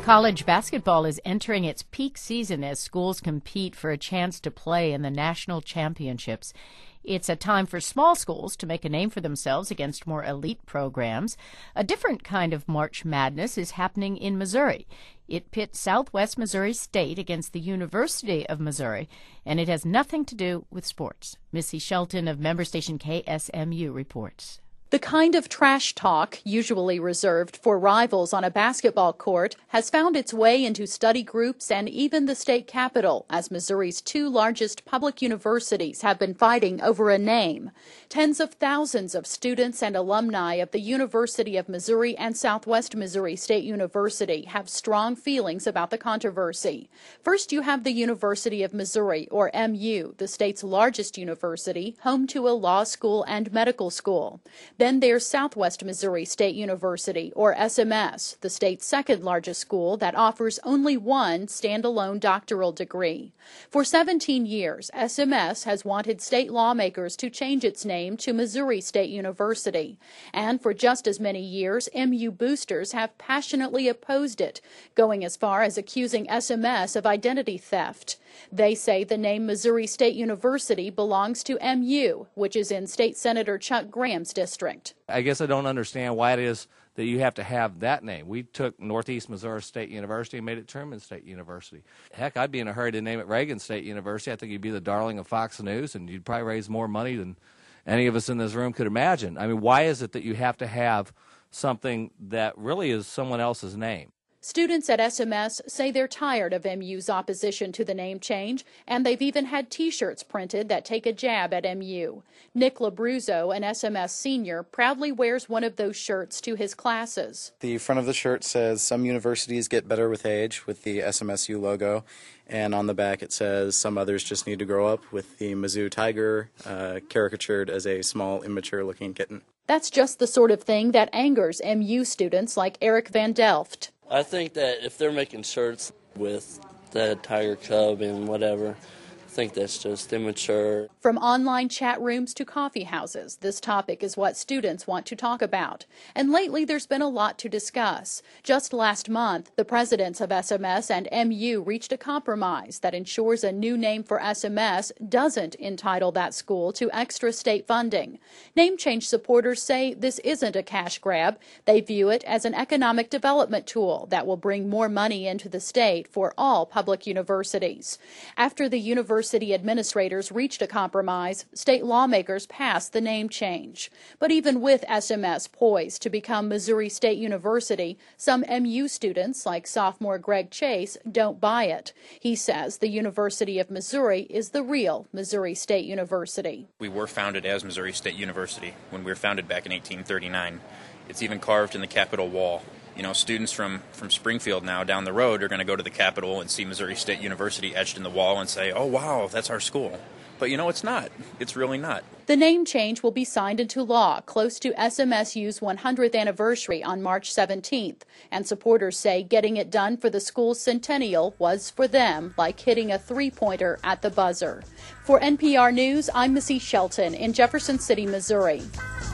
College basketball is entering its peak season as schools compete for a chance to play in the national championships. It's a time for small schools to make a name for themselves against more elite programs. A different kind of March Madness is happening in Missouri. It pits Southwest Missouri State against the University of Missouri, and it has nothing to do with sports. Missy Shelton of member station KSMU reports. The kind of trash talk, usually reserved for rivals on a basketball court, has found its way into study groups and even the state capitol, as Missouri's two largest public universities have been fighting over a name. Tens of thousands of students and alumni of the University of Missouri and Southwest Missouri State University have strong feelings about the controversy. First, you have the University of Missouri, or MU, the state's largest university, home to a law school and medical school. Then there's Southwest Missouri State University, or SMS, the state's second largest school that offers only one standalone doctoral degree. For 17 years, SMS has wanted state lawmakers to change its name to Missouri State University. And for just as many years, MU boosters have passionately opposed it, going as far as accusing SMS of identity theft. They say the name Missouri State University belongs to MU, which is in State Senator Chuck Graham's district. I guess I don't understand why it is that you have to have that name. We took Northeast Missouri State University and made it Truman State University. Heck, I'd be in a hurry to name it Reagan State University. I think you'd be the darling of Fox News, and you'd probably raise more money than any of us in this room could imagine. I mean, why is it that you have to have something that really is someone else's name? Students at SMS say they're tired of MU's opposition to the name change, and they've even had T-shirts printed that take a jab at MU. Nick Labruzzo, an SMS senior, proudly wears one of those shirts to his classes. The front of the shirt says, "Some universities get better with age," with the SMSU logo, and on the back it says, "Some others just need to grow up," with the Mizzou Tiger caricatured as a small, immature-looking kitten. That's just the sort of thing that angers MU students like Eric Van Delft. I think that if they're making shirts with the tiger cub and whatever, I think that's just immature. From online chat rooms to coffee houses, this topic is what students want to talk about. And lately there's been a lot to discuss. Just last month, the presidents of SMS and MU reached a compromise that ensures a new name for SMS doesn't entitle that school to extra state funding. Name change supporters say this isn't a cash grab. They view it as an economic development tool that will bring more money into the state for all public universities. After the university administrators reached a compromise, state lawmakers passed the name change. But even with SMS poised to become Missouri State University, some MU students, like sophomore Greg Chase, don't buy it. He says the University of Missouri is the real Missouri State University. We were founded as Missouri State University when we were founded back in 1839. It's even carved in the Capitol wall. You know, students from Springfield now down the road are going to go to the Capitol and see Missouri State University etched in the wall and say, "Oh, wow, that's our school." But, you know, it's not. It's really not. The name change will be signed into law close to SMSU's 100th anniversary on March 17th, and supporters say getting it done for the school's centennial was for them like hitting a three-pointer at the buzzer. For NPR News, I'm Missy Shelton in Jefferson City, Missouri.